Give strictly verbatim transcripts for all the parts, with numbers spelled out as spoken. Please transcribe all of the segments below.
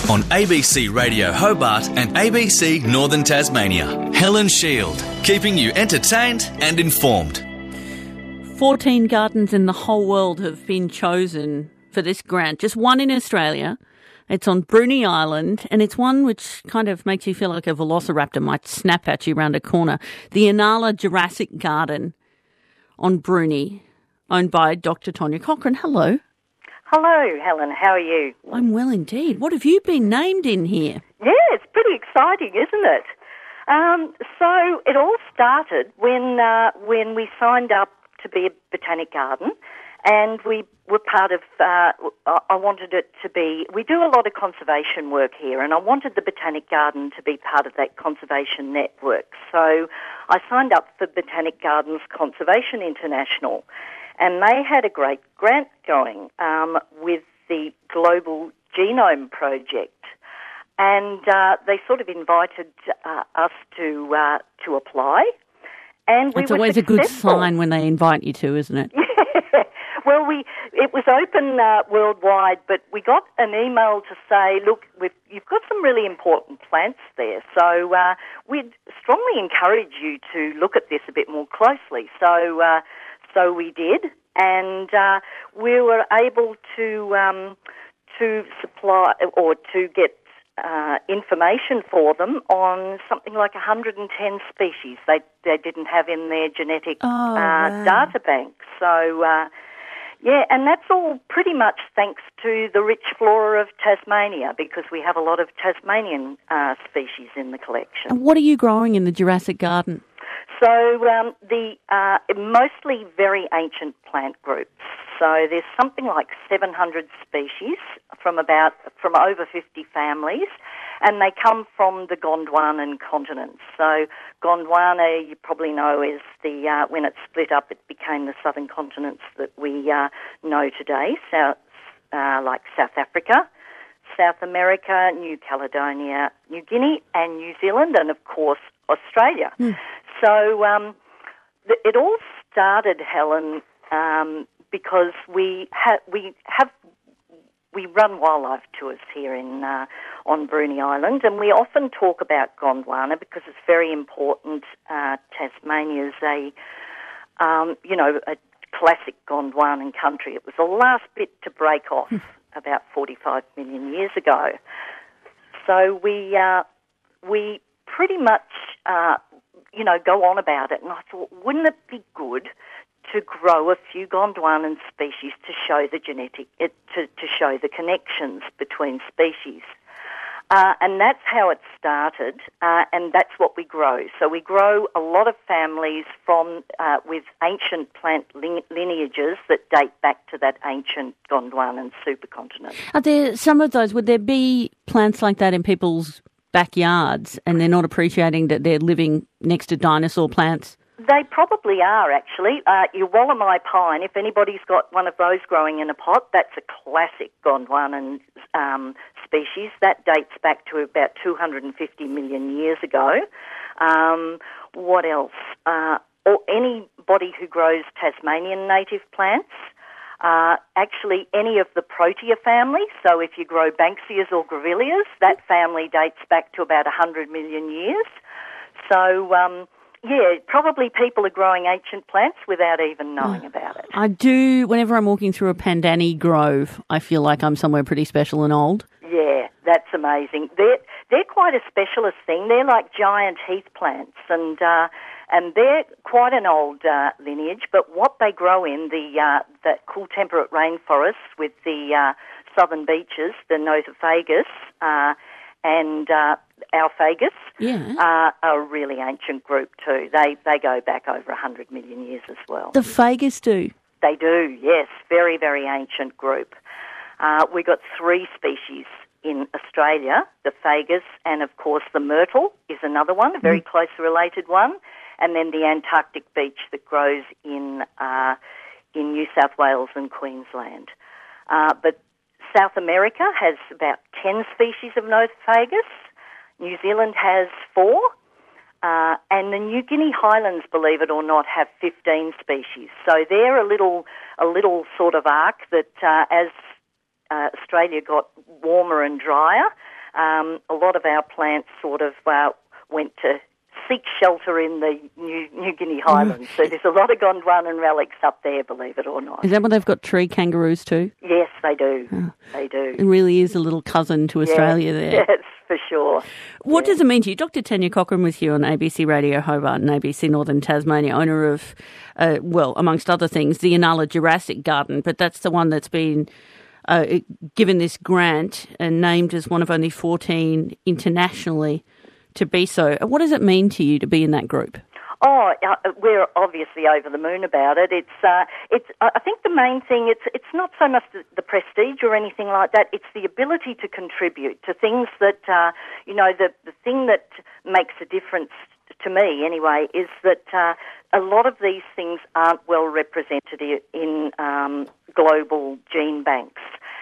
On A B C Radio Hobart and A B C Northern Tasmania, Helen Shield, keeping you entertained and informed. fourteen gardens in the whole world have been chosen for this grant. Just one in Australia. It's on Bruny Island, and it's one which kind of makes you feel like a velociraptor might snap at you round a corner. The Inala Jurassic Garden on Bruny, owned by Doctor Tonya Cochrane. Hello. Hello, Helen. How are you? I'm well indeed. What have you been named in here? Yeah, it's pretty exciting, isn't it? Um, so it all started when uh, when we signed up to be a botanic garden, and we were part of, uh, I wanted it to be, we do a lot of conservation work here, and I wanted the Botanic Garden to be part of that conservation network. So I signed up for Botanic Gardens Conservation International, and they had a great grant going um, with the Global Genome Project. And uh, they sort of invited uh, us to uh, to apply. And we It's were always successful. a good sign when they invite you to, isn't it? Yeah. Well, we it was open uh, worldwide, but we got an email to say, look, we've, you've got some really important plants there, so uh, we'd strongly encourage you to look at this a bit more closely. So, uh, so we did, and uh, we were able to um, to supply or to get Uh, information for them on something like one hundred ten species they they didn't have in their genetic Oh, uh, wow. data bank. So, uh, yeah, and that's all pretty much thanks to the rich flora of Tasmania, because we have a lot of Tasmanian uh, species in the collection. And what are you growing in the Jurassic Garden? So um, the uh, mostly very ancient plant groups. So there's something like seven hundred species from about from over fifty families, and they come from the Gondwanan continent. So Gondwana, you probably know, is the uh, when it split up, it became the southern continents that we uh, know today. South, uh, like South Africa, South America, New Caledonia, New Guinea, and New Zealand, and of course Australia. Mm. So um, th- it all started, Helen, um, because we ha- we have we run wildlife tours here in uh, on Bruny Island, and we often talk about Gondwana because it's very important. Uh, Tasmania's a um, you know a classic Gondwanan country. It was the last bit to break off about forty-five million years ago. So we uh, we pretty much. Uh, you know, go on about it. And I thought, wouldn't it be good to grow a few Gondwanan species to show the genetic, it, to, to show the connections between species? Uh, and that's how it started, uh, and that's what we grow. So we grow a lot of families from uh, with ancient plant line- lineages that date back to that ancient Gondwanan supercontinent. Are there some of those, would there be plants like that in people's backyards and they're not appreciating that they're living next to dinosaur plants? They probably are, actually. Uh, your Wallamai pine, if anybody's got one of those growing in a pot, that's a classic Gondwanan um, species. That dates back to about two hundred fifty million years ago. Um, what else? Uh, or anybody who grows Tasmanian native plants. Uh, actually, any of the Protea family, so if you grow Banksias or Grevilleas, that family dates back to about one hundred million years. So, um, yeah, probably people are growing ancient plants without even knowing oh, about it. I do, whenever I'm walking through a Pandani grove, I feel like I'm somewhere pretty special and old. Yeah, that's amazing. They're, they're quite a specialist thing. They're like giant heath plants, and uh, and they're quite an old uh, lineage, but what they grow in, the uh, the cool temperate rainforests with the uh, southern beaches, the Nothofagus uh, and uh, Alphagus, yeah. uh, are a really ancient group too. They they go back over one hundred million years as well. The Fagus do? They do, yes. Very, very ancient group. Uh, we got three species in Australia, the Fagus, and of course the myrtle is another one, a very mm. closely related one, and then the Antarctic beech that grows in uh, in New South Wales and Queensland. Uh, but South America has about ten species of Nothofagus. New Zealand has four. Uh, and the New Guinea Highlands, believe it or not, have fifteen species. So they're a little, a little sort of arc that uh, as uh, Australia got warmer and drier, um, a lot of our plants sort of uh, went to seek shelter in the New, New Guinea highlands. So there's a lot of Gondwanan relics up there, believe it or not. Is that what they've got, tree kangaroos too? Yes, they do. Oh. They do. It really is a little cousin to Australia yes, there. Yes, for sure. What yeah. does it mean to you? Doctor Tanya Cochrane with you on A B C Radio Hobart and A B C Northern Tasmania, owner of, uh, well, amongst other things, the Inala Jurassic Garden, but that's the one that's been uh, given this grant and named as one of only fourteen internationally to be so. What does it mean to you to be in that group? Oh, uh, we're obviously over the moon about it. It's, uh, it's. I think the main thing, it's, it's not so much the, the prestige or anything like that. It's the ability to contribute to things that, uh, you know, the the thing that makes a difference to me anyway is that uh, a lot of these things aren't well represented in um, global gene banks.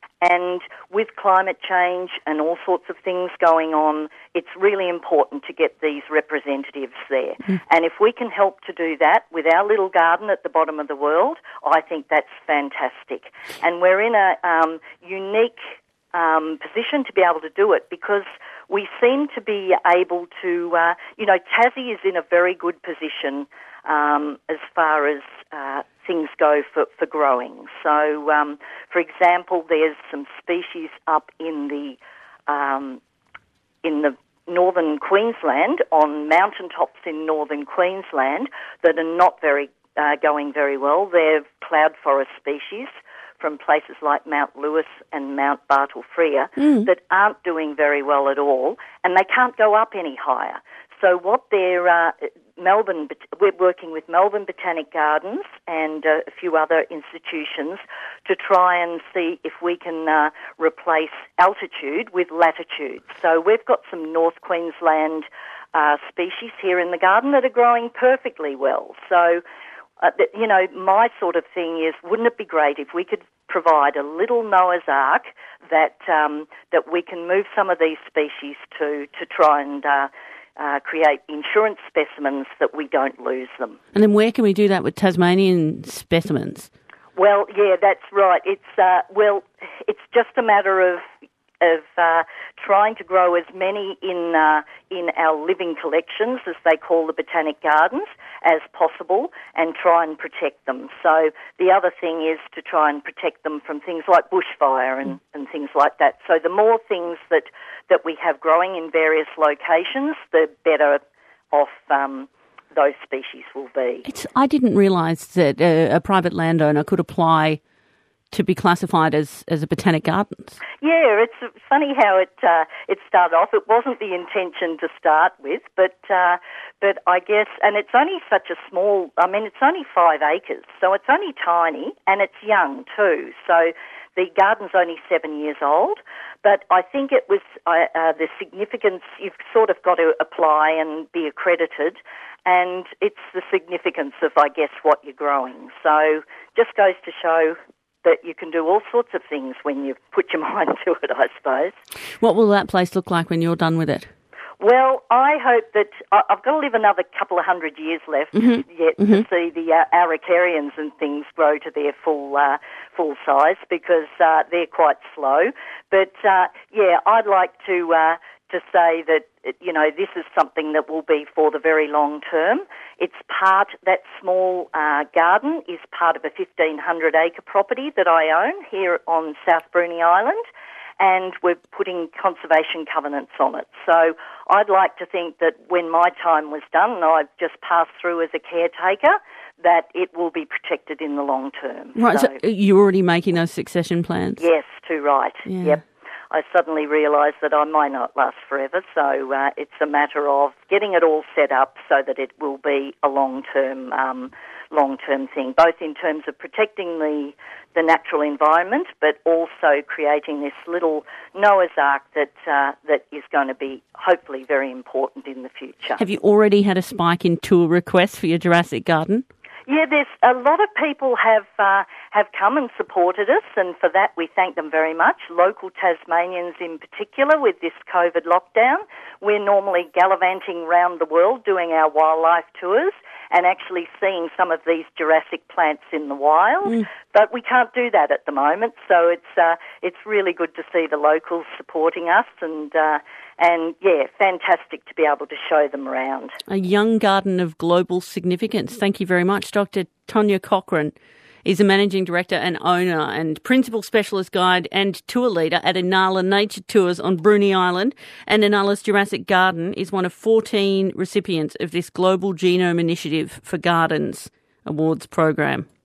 And with climate change and all sorts of things going on, it's really important to get these representatives there. Mm. And if we can help to do that with our little garden at the bottom of the world, I think that's fantastic. And we're in a um, unique um, position to be able to do it because we seem to be able to, uh, you know, Tassie is in a very good position um, as far as uh, things go for, for growing. So, um, for example, there's some species up in the um, in the northern Queensland, on mountaintops in northern Queensland, that are not very uh, going very well. They're cloud forest species from places like Mount Lewis and Mount Bartle-Frere mm. that aren't doing very well at all, and they can't go up any higher. So what they're, uh, Melbourne, we're working with Melbourne Botanic Gardens and uh, a few other institutions to try and see if we can uh, replace altitude with latitude. So we've got some North Queensland uh, species here in the garden that are growing perfectly well. So, uh, th- you know, my sort of thing is, wouldn't it be great if we could provide a little Noah's Ark that um, that we can move some of these species to to try and uh, uh, create insurance specimens that we don't lose them. And then where can we do that with Tasmanian specimens? Well, yeah, that's right. It's uh, well, it's just a matter of of uh, trying to grow as many in uh, in our living collections, as they call the botanic gardens, as possible, and try and protect them. So the other thing is to try and protect them from things like bushfire and, and things like that. So the more things that, that we have growing in various locations, the better off um, those species will be. It's, I didn't realise that a, a private landowner could apply to be classified as, as a botanic gardens. Yeah, it's funny how it uh, it started off. It wasn't the intention to start with, but uh, but I guess, and it's only such a small, I mean, it's only five acres, so it's only tiny, and it's young too. So the garden's only seven years old, but I think it was uh, uh, the significance, you've sort of got to apply and be accredited, and it's the significance of, I guess, what you're growing. So just goes to show that you can do all sorts of things when you put your mind to it, I suppose. What will that place look like when you're done with it? Well, I hope that I've got to live another couple of hundred years left mm-hmm. yet mm-hmm. to see the uh, araucarians and things grow to their full uh, full size, because uh, they're quite slow. But uh, yeah, I'd like to uh, to say that, you know, this is something that will be for the very long term. It's part, that small uh, garden is part of a fifteen hundred acre property that I own here on South Bruny Island, and we're putting conservation covenants on it. So I'd like to think that when my time was done, and I've just passed through as a caretaker, that it will be protected in the long term. Right, so, so you're already making those succession plans? Yes, too right, yeah. Yep. I suddenly realised that I might not last forever, so uh, it's a matter of getting it all set up so that it will be a long-term um, long-term thing, both in terms of protecting the the natural environment, but also creating this little Noah's Ark that uh, that is going to be hopefully very important in the future. Have you already had a spike in tour requests for your Jurassic Garden? Yeah, there's a lot of people have uh, have come and supported us, and for that we thank them very much. Local Tasmanians in particular, with this COVID lockdown, we're normally gallivanting around the world doing our wildlife tours, and actually seeing some of these Jurassic plants in the wild. Mm. But we can't do that at the moment, so it's uh, it's really good to see the locals supporting us, and uh, and yeah, fantastic to be able to show them around. A young garden of global significance. Thank you very much, Doctor Tonya Cochrane is a Managing Director and owner and Principal Specialist Guide and Tour Leader at Inala Nature Tours on Bruny Island. And Inala's Jurassic Garden is one of fourteen recipients of this Global Genome Initiative for Gardens Awards program.